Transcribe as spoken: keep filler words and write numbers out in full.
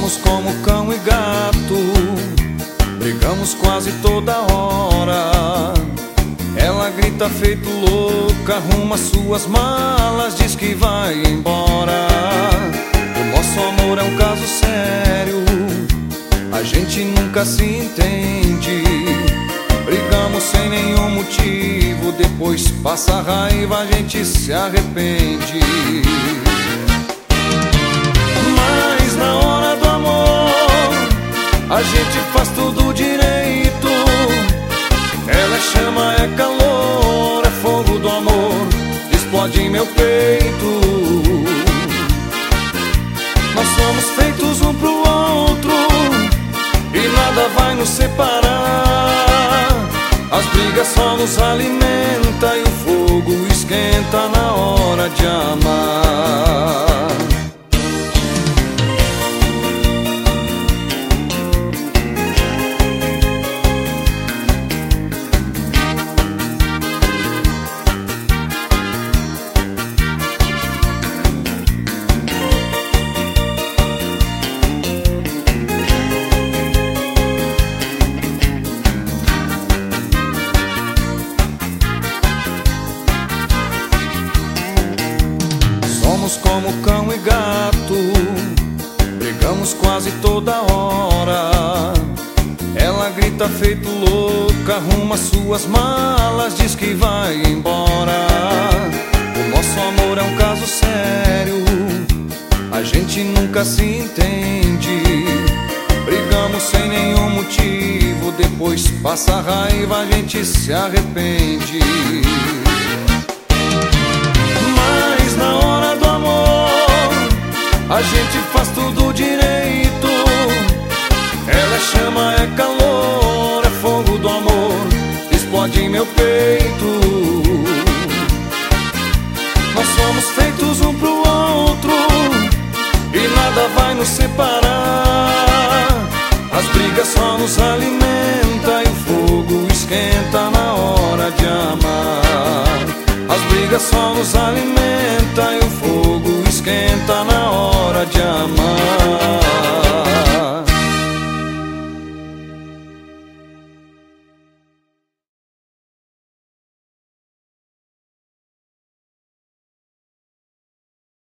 Somos como cão e gato, brigamos quase toda hora. Ela grita feito louca, arruma suas malas, diz que vai embora. O nosso amor é um caso sério, a gente nunca se entende. Brigamos sem nenhum motivo, depois passa a raiva, a gente se arrepende. Mas na hora do amor, a gente faz tudo direito. Ela é chama, é calor, é fogo do amor, explode em meu peito. Nós somos feitos um pro outro e nada vai nos separar. As brigas só nos alimenta e o fogo esquenta na hora de amar. Somos como cão e gato, brigamos quase toda hora. Ela grita feito louca, arruma suas malas, diz que vai embora. O nosso amor é um caso sério, a gente nunca se entende. Brigamos sem nenhum motivo, depois passa a raiva, a gente se arrepende. A gente faz tudo direito. Ela é chama, é calor, é fogo do amor, explode em meu peito. Nós somos feitos um pro outro e nada vai nos separar. As brigas só nos alimenta e o fogo esquenta na hora de amar. As brigas só nos alimenta e o fogo esquenta na hora de amar.